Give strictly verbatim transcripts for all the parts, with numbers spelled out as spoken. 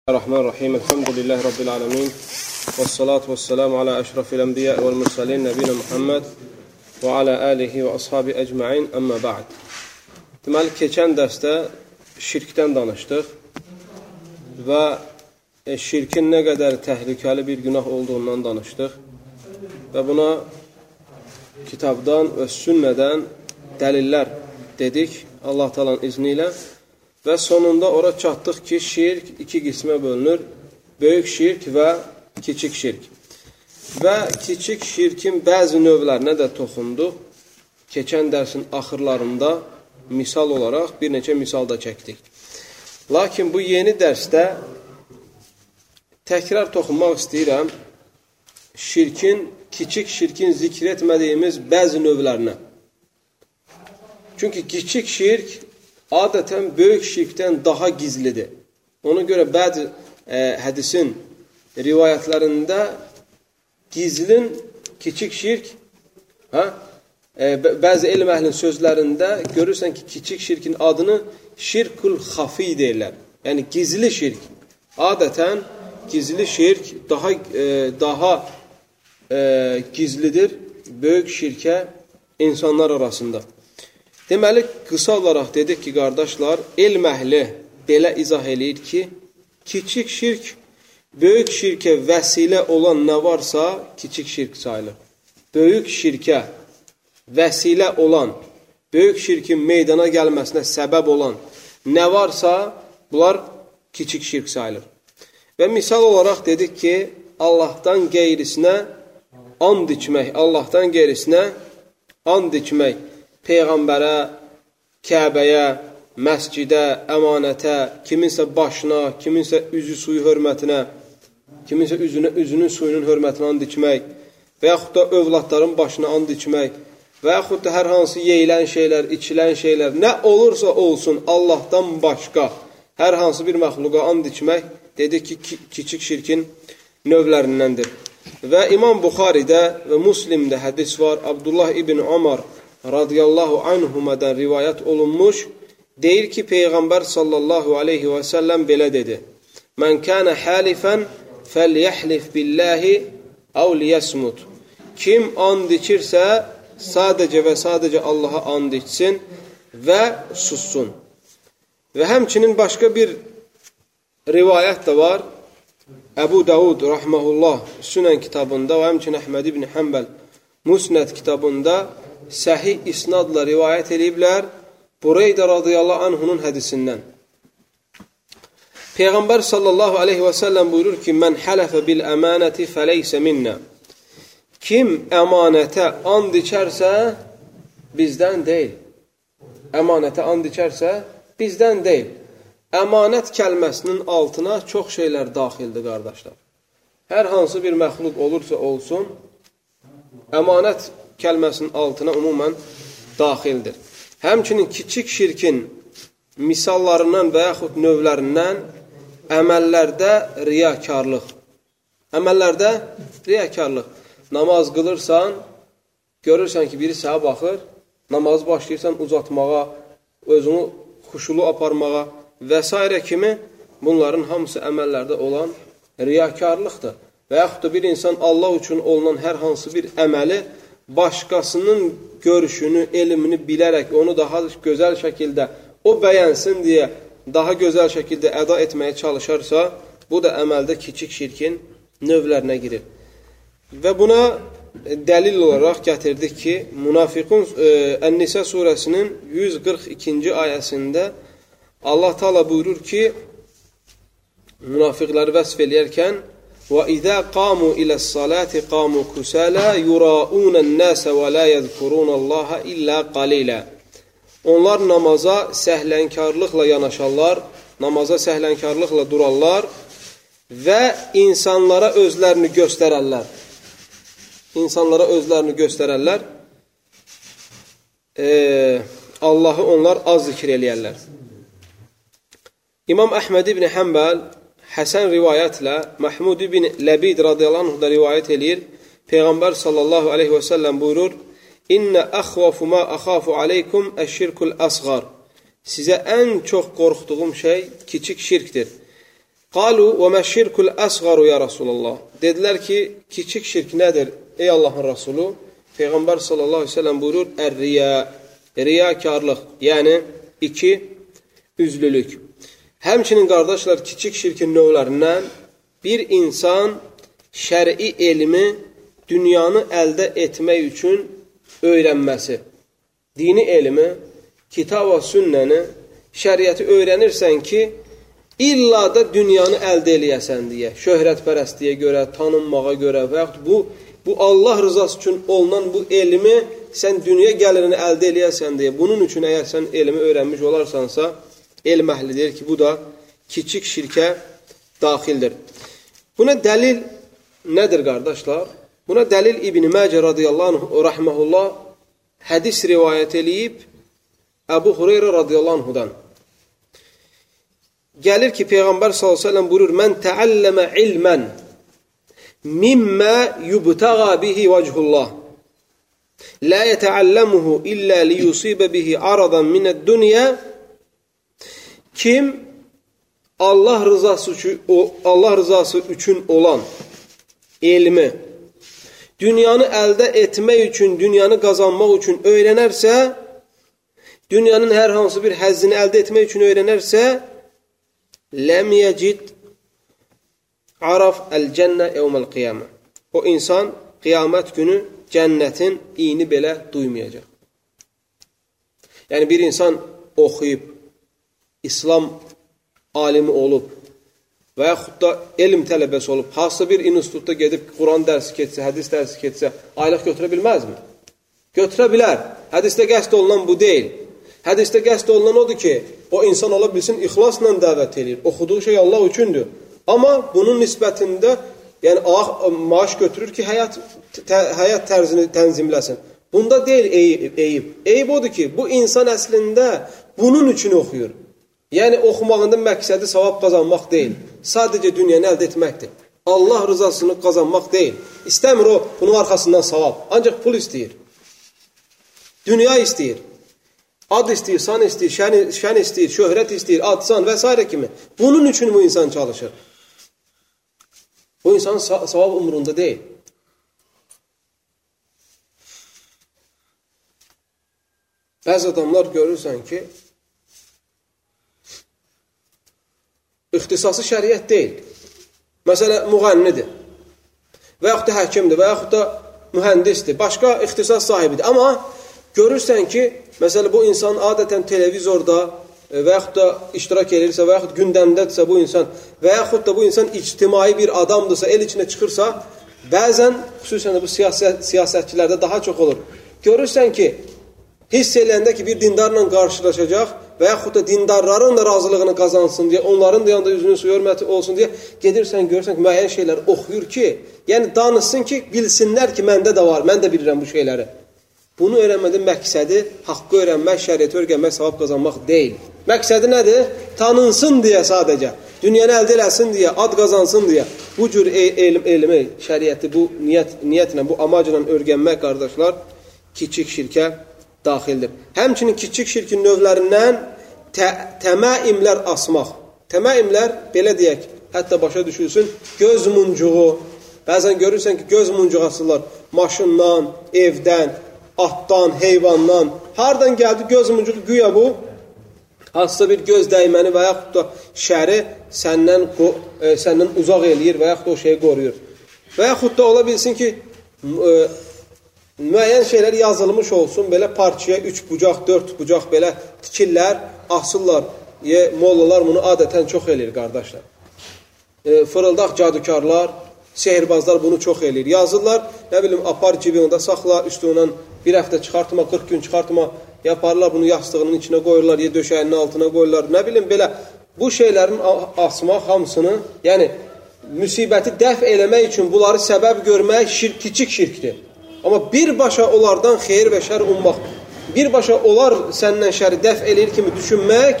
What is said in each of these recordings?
Bismillahirrahmanirrahim. Elhamdülillahi Rabbil alemin. Vessalatu vesselamu ala eşrafil enbiya vel mursalin nebina Muhammed və ala alihi və ashabi ecmain. Amma ba'd. Deməli, keçən dərsdə şirkdən danışdıq və şirkin nə qədər təhlükəli bir günah olduğundan danışdıq və buna kitabdan və sünnədən dəlillər dedik Allah Taala'nın izni ilə. Və sonunda ora çatdıq ki, şirk iki qismə bölünür. Böyük şirk və kiçik şirk. Və kiçik şirkin bəzi növlərinə də toxunduq. Keçən dərsin axırlarında misal olaraq bir neçə misal da çəkdik. Lakin bu yeni dərsdə təkrar toxunmaq istəyirəm şirkin, kiçik şirkin zikr etmədiyimiz bəzi növlərinə. Çünki kiçik şirk adətən böyük şirkdən daha gizlidir. Ona görə bəzi e, hədisin rivayətlərində gizlin kiçik şirk, hə? E, bəzi elm əhlinin sözlərində görürsən ki, kiçik şirkin adını şirkul xafi deyirlər. Yəni gizli şirk. Adətən gizli şirk daha e, daha e, gizlidir böyük şirkə insanlar arasında. Deməli, qısa olaraq dedik ki, qardaşlar, elm əhli belə izah eləyir ki, kiçik şirk, böyük şirkə vəsilə olan nə varsa, kiçik şirk sayılır. Böyük şirkə vəsilə olan, böyük şirkin meydana gəlməsinə səbəb olan nə varsa, bunlar kiçik şirk sayılır. Və misal olaraq dedik ki, Allahdan qeyrisinə and içmək, Allahdan qeyrisinə and içmək, Peyğəmbərə, Kəbəyə, məscidə, əmanətə, kiminsə başına, kiminsə üzü suyu hörmətinə, kiminsə üzünə, üzünün suyunun hörmətinə and içmək və yaxud da övladların başına and içmək və yaxud da hər hansı yeyilən şeylər, içilən şeylər, nə olursa olsun Allahdan başqa hər hansı bir məxluqa and içmək, dedik ki, kiçik şirkin növlərindəndir. Və İmam Buxaridə və Müslimdə hədis var, Abdullah ibn Ömər radiyallahu anhumadan rivayət olunmuş, deyir ki, Peyğəmbər sallallahu aleyhi və səlləm belə dedi: Mən kənə halifən fəliyəhlif billahi əv liyəsmud. Kim and içirsə, sadəcə və sadəcə Allaha and içsin və sussun. Və həmçinin başqa bir rivayət də var. Əbu Davud rahməhullah Sünən kitabında və həmçinin Əhməd ibn Həmbəl Musnəd kitabında səhih isnadla rivayət ediblər Bureydə radiyallahu anhunun hədisindən. Peyğəmbər sallallahu aleyhi və səlləm buyurur ki, Mən hələfə bil əmanəti fəleysə minnə. Kim əmanətə and içərsə, bizdən deyil. Əmanətə and içərsə, bizdən deyil. Əmanət kəlməsinin altına çox şeylər daxildir, qardaşlar. Hər hansı bir məxluq olursa olsun, əmanət kəlməsinin altına umumən daxildir. Həmçinin kiçik şirkin misallarından və yaxud növlərindən əməllərdə riyakarlıq. Əməllərdə riyakarlıq. Namaz qılırsan, görürsən ki, biri sənə baxır, namazı başlayırsan uzatmağa, özünü xuşulu aparmağa və s. kimi bunların hamısı əməllərdə olan riyakarlıqdır. Və yaxud da bir insan Allah üçün olunan hər hansı bir əməli başqasının görüşünü, elmini bilərək onu daha gözəl şəkildə o bəyənsin deyə daha gözəl şəkildə əda etməyə çalışarsa, bu da əməldə kiçik şirkin növlərinə girir. Və buna dəlil olaraq gətirdik ki, Münafiqun Ən-Nisə surəsinin yüz qırx ikinci ayəsində Allah Taala buyurur ki, münafiqləri vəsf eləyərkən وَإِذَا قَامُوا إِلَى الصَّلَاةِ قَامُوا كُسَالَى يُرَاءُونَ النَّاسَ وَلَا يَذْكُرُونَ اللَّهَ إِلَّا قَلِيلًا. Onlar namaza səhlənkarlıqla yanaşarlar, namaza səhlənkarlıqla durarlar və insanlara özlərini göstərərlər. İnsanlara özlərini göstərərlər. Ee, Allahı onlar az zikr eləyərlər. İmam Əhməd ibn Həmbəl Həsən rivayətlə Məhmud ibn Ləbid radiyallahu anh da rivayət eləyir. Peyğəmbər sallallahu aleyhi və səlləm buyurur, İnnə əxvafu ma əxafu aleykum əşşirkul əsğar. Sizə ən çox qorxduğum şey kiçik şirkdir. Qalu və məşşirkul əsğaru ya Rasulullah. Dedilər ki, kiçik şirk nədir ey Allahın Rasulü? Peyğəmbər sallallahu əleyhi və səlləm buyurur, ər-riya, riyakarlıq, yəni iki üzlülük. Həmçinin qardaşlar, kiçik şirkin növlərindən bir insan şəri elmi dünyanı əldə etmək üçün öyrənməsi. Dini elmi, kitab və sünnəni, şəriəti öyrənirsən ki, illa da dünyanı əldə eləyəsən deyə, şöhrətpərəstliyə görə, tanınmağa görə və yaxud bu, bu Allah rızası üçün olunan bu elmi sən dünya gəlirini əldə eləyəsən deyə, bunun üçün əgər sən elmi öyrənmiş olarsansa, elm əhli deyir ki, bu da kiçik şirkə daxildir. Buna dəlil nədir qardaşlar? Buna dəlil İbn-i Məcə radiyallahu anh, rəhməhullah, hədis rivayət eləyib Əbu Hüreyrə radiyallahu anhudan. Gəlir ki, Peyğəmbər sallallahu əleyhi və səlləm buyurur, mən təəlləmə ilmən mimmə yubtağa bihi vəchullah la yetəəlləmuhu illə liyusibə bihi aradan minəd-dünya. Kim Allah rızası üçün, Allah rızası üçün olan elmi dünyanı əldə etmək üçün, dünyanı qazanmaq üçün öyrənərsə, dünyanın hər hansı bir həzzini əldə etmək üçün öyrənərsə, ləm yəcid araf əl-cənnə yevməl-qiyamə. O insan qiyamət günü cənnətin iyini belə duymayacaq. Yəni bir insan oxuyub, İslam alimi olub və yaxud da elm tələbəsi olub, hansısa bir institutda gedib Quran dərsi keçsə, hədis dərsi keçsə, aylıq götürə bilməzmi? Götürə bilər. Hədisdə qəsd olunan bu deyil. Hədisdə qəsd olunan odur ki, o insan ola bilsin, ixlasla dəvət edir. Oxuduğu şey Allah üçündür. Amma bunun nisbətində yəni maaş götürür ki, həyat, tə, həyat tərzini tənzimləsin. Bunda deyil eyib, eyib. Eyib odur ki, bu insan əslində bunun üçün oxuyur. Yəni oxumağında məqsədi savab qazanmaq deyil. Sadəcə dünyanı əldə etməkdir. Allah rızasını qazanmaq deyil. İstəmir o, bunun arxasından savab. Ancaq pul istəyir. Dünya istəyir. Ad istəyir, san istəyir, şən, şən istəyir, şöhrət istəyir, ad, san və s. kimi. Bunun üçün bu insan çalışır. Bu insanın savab umurunda deyil. Bəzi adamlar görürsən ki, ixtisası şəriət deyil. Məsələn, müğənnidir və yaxud da həkimdir və yaxud da mühəndisdir, başqa ixtisas sahibidir. Amma görürsən ki, məsələn, bu insan adətən televizorda və yaxud da iştirak edirsə və yaxud gündəmdədirsə bu insan və yaxud da bu insan ictimai bir adamdırsa, el içinə çıxırsa, bəzən, xüsusən də bu siyasət, siyasətçilərdə daha çox olur. Görürsən ki, hiss eləyəndə ki, bir dindarla qarşılaşacaq və yaxud da dindarların da razılığını qazansın deyə, onların da yanında üzünün su hörməti olsun deyə gedirsən, görürsən ki, müəyyən şeylər oxuyur ki, yəni danışsın ki, bilsinlər ki, məndə də var, mən də bilirəm bu şeyləri. Bunu öyrənmədən məqsədi haqqı öyrənmək, şəriəti öyrənmək, savab qazanmaq deyil. Məqsədi nədir? Tanınsın deyə sadəcə, dünyanı əldə eləsin deyə, ad qazansın deyə. Bu cür elm, elmi, şəriəti bu niyyət, niyyətlə, bu amacla öyrənmək, qardaşlar, kiçik şirkə daxildir. Həmçinin kiçik şirkin növlərindən tə, təməimlər asmaq. Təməimlər, belə deyək, hətta başa düşülsün, göz muncuğu. Bəzən görürsən ki, göz muncuğu asırlar maşından, evdən, atdan, heyvandan. Hardan gəldi göz muncuğu? Güya bu, hansısa bir göz dəyməni və yaxud da şəri səndən, e, səndən uzaq eləyir və yaxud da o şeyi qoruyur. Və yaxud da ola bilsin ki, e, müəyyən şeylər yazılmış olsun, belə parçaya üç bucaq, dörd bucaq belə tikirlər, asırlar. E, mollalar bunu adətən çox eləyir, qardaşlar. E, fırıldaq cadukarlar, sehirbazlar bunu çox eləyir. Yazırlar, nə bilim, apar cibində saxla, üstündən bir həftə çıxartma, qırx gün çıxartma, yaparlar bunu yastığının içinə qoyurlar, ya döşəyinin altına qoyurlar, nə bilim, belə. Bu şeylərin asmaq hamısını, yəni, müsibəti dəf eləmək üçün bunları səbəb görmək şirk, kiçik şirkdir. Amma birbaşa onlardan xeyir və şər ummaq, birbaşa onlar səndən şəri dəf eləyir kimi düşünmək,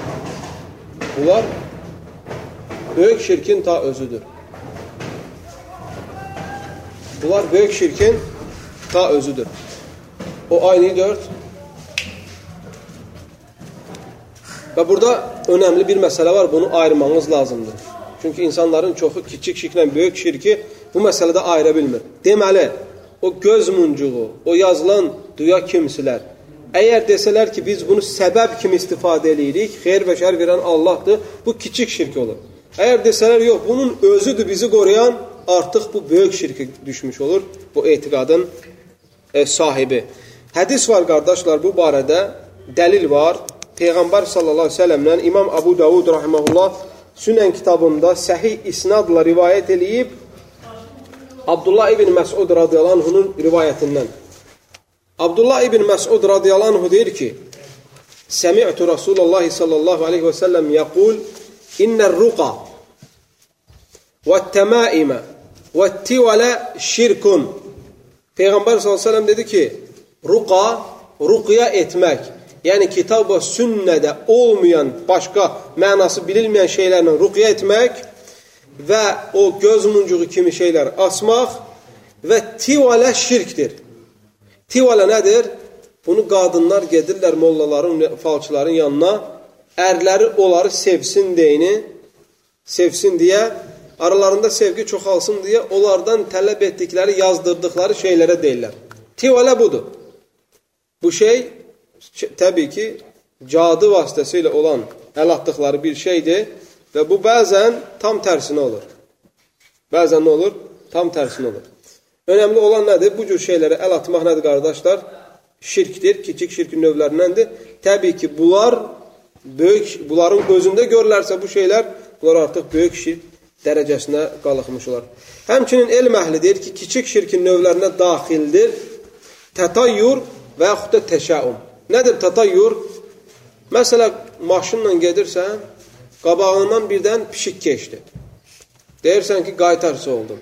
bunlar böyük şirkin ta özüdür. Bunlar böyük şirkin ta özüdür. O aynı dört. Və burada önəmli bir məsələ var, bunu ayırmanız lazımdır. Çünki insanların çoxu kiçik şirklə böyük şirki bu məsələdə ayıra bilmir. Deməli, o göz muncuğu, o yazılan duya kimsilər, əgər desələr ki, biz bunu səbəb kimi istifadə edirik, xeyr və şər verən Allahdır, bu kiçik şirk olur. Əgər desələr, yox, bunun özüdür bizi qoruyan, artıq bu böyük şirki düşmüş olur, bu etiqadın e, sahibi. Hədis var, qardaşlar, bu barədə dəlil var. Peyğəmbər sallallahu aleyhi ve sellem'dən İmam Abu Davud rahimehullah Sünən kitabında səhih isnadla rivayət eləyib Abdullah ibn Məsud radiyallahu anhunun rivayətindən. Abdullah ibn Məsud radiyallahu anhu deyir ki, Səmi'tu Rasulullah sallallahu aleyhi ve sellem yəqul İnnər-ruqa və-təmaimə və-tivələ şirkun. Peyğəmbər sallallahu aleyhi ve sellem dedi ki, ruqa, ruqya etmək, yəni kitab və sünnədə olmayan, başqa mənası bilinməyən şeylərlə ruqya etmək və o göz muncuğu kimi şeylər asmaq və tivələ şirkdir. Tivələ nədir? Bunu qadınlar gedirlər mollaların, falçıların yanına, ərləri onları sevsin deyini, sevsin deyə, aralarında sevgi çoxalsın deyə, onlardan tələb etdikləri, yazdırdıqları şeylərə deyirlər. Tivələ budur. Bu şey, təbii ki, cadı vasitəsilə olan əl atdıqları bir şeydir və bu bəzən tam tərsinə olur. Bəzən nə olur? Tam tərsinə olur. Önəmli olan nədir? Bu cür şeylərə əl atmaq nədir, qardaşlar? Şirkdir, kiçik şirkin növlərindəndir. Təbii ki, bunlar böyük, bunların özündə görülərsə bu şeylər, bunlar artıq böyük şirk dərəcəsinə qalıqmış olar. Həmçinin elm əhli deyir ki, kiçik şirkin növlərinə daxildir tətayyur və yaxud da təşəum. Nədir tətayyur? Məsələn, maşınla gedirsən, qabağından birdən pişik keçdi. Deyirsən ki, qaytarsa oldun.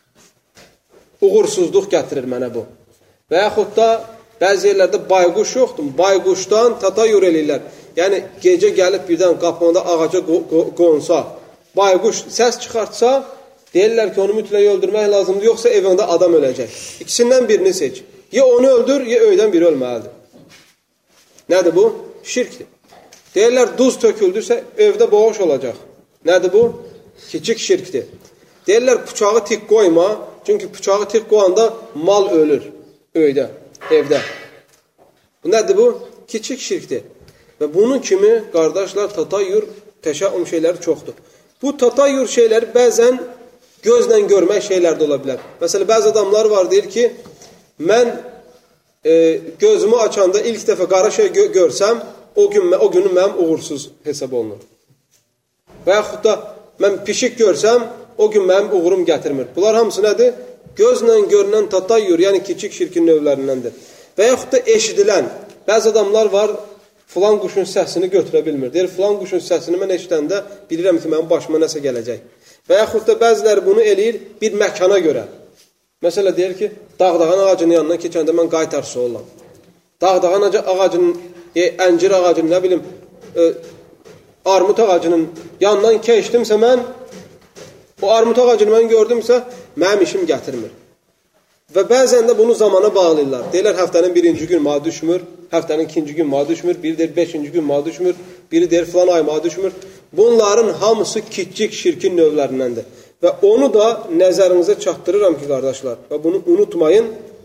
Uğursuzluq gətirir mənə bu. Və yaxud da bəzi yerlərdə bayquş yoxdur. Bayquşdan tətayyur eləyirlər. Yəni, gecə gəlib birdən qapında ağaca qonsa, bayquş səs çıxartsa, deyirlər ki, onu mütləq öldürmək lazımdır, yoxsa evində adam öləcək. İkisindən birini seç. Ya onu öldür, ya öydən biri ölməlidir. Nədir bu? Şirkdir. Deyirlər, duz töküldürsə, evdə boğuş olacaq. Nədir bu? Kiçik şirkdir. Deyirlər, bıçağı tik qoyma, çünki bıçağı tik qoyanda mal ölür öydə, evdə. Nədir bu? Kiçik şirkdir. Və bunun kimi, qardaşlar, tatayyur, təşəum şeyləri çoxdur. Bu tatayyur şeyləri bəzən gözlə görmək şeylər də ola bilər. Məsələn, bəzi adamlar var, deyir ki, mən e, gözümü açanda ilk dəfə qara şey gö görsəm, o, gün, o günün mənim uğursuz hesab olunur. Və yaxud da mən pişik görsəm, o gün mənim uğurum gətirmir. Bunlar hamısı nədir? Gözlə görünən tatayyur, yəni kiçik şirkin növlərindəndir. Və yaxud da eşidilən, bəzi adamlar var, filan quşun səsini götürə bilmir. Deyir, filan quşun səsini mən eşidəndə bilirəm ki, mənim başıma nəsə gələcək. Və yaxud da bəziləri bunu eləyir bir məkana görə. Məsələ deyir ki, dağdağan ağacının yanından keçəndə mən qaytarsa olam. Dağdağan ağacının, e, əncir ağacının, nə bilim, e, armut ağacının yanından keçdimsə mən, o armut ağacını mən gördümsə, mənim işim gətirmir. Və bəzən də bunu zamana bağlayırlar. Deyirlər, həftənin birinci gün ma düşmür, həftənin ikinci gün ma düşmür, biri deyir, beşinci gün ma düşmür, biri deyir, filan ay ma düşmür. Bunların hamısı kiçik şirkin növlərindəndir. Və onu da nəzərinizə çatdırıram ki, qardaşlar, və bunu unutmayın,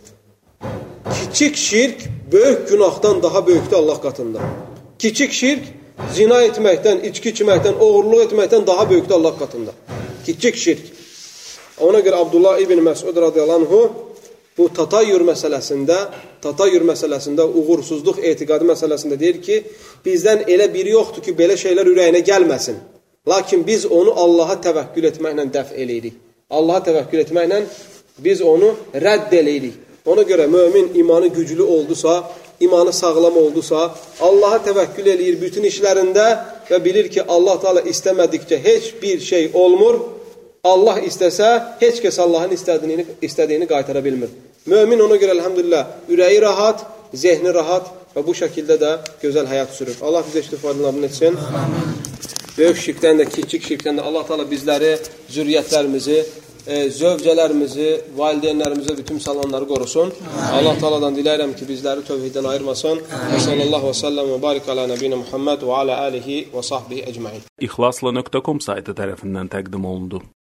kiçik şirk böyük günahdan daha böyükdür Allah qatında. Kiçik şirk zina etməkdən, içki içməkdən, oğurluq etməkdən daha böyükdür Allah qatında. Kiçik şirk. Ona görə Abdullah ibn Məsud radiyallahu anhu bu tatayyur məsələsində, tatayyur məsələsində, uğursuzluq etiqadı məsələsində deyir ki, bizdən elə biri yoxdur ki, belə şeylər ürəyinə gəlməsin. Lakin biz onu Allaha təvəkkül etməklə dəf eləyirik. Allaha təvəkkül etməklə biz onu rədd eləyirik. Ona görə mömin imanı güclü oldusa, imanı sağlam oldusa, Allaha təvəkkül eləyir bütün işlərində və bilir ki, Allah Teala istəmədikcə heç bir şey olmur. Allah istəsə, heç kəs Allahın istədiyini, istədiyini qaytara bilmir. Mömin ona görə, elhamdülillah, ürəyi rahat, zehni rahat və bu şəkildə də gözəl həyat sürür. Allah bizə iştifadını etsin. Böyük şirkdən də, kiçik şirkdən də Allah Teala bizləri, zürriyyətlərimizi e, zövcələrimizi, valideynlərimizi, bütün müsəlmanları qorusun. Allah Taala'dan diləyirəm ki, bizləri tövhiddən ayırmasın. Və sallallahu və səlləm və barik alə nəbiyyə Muhammed və alə alihi və sahbihi ecmaîn. İxlasla nöqtə com saytı tərəfindən təqdim olundu.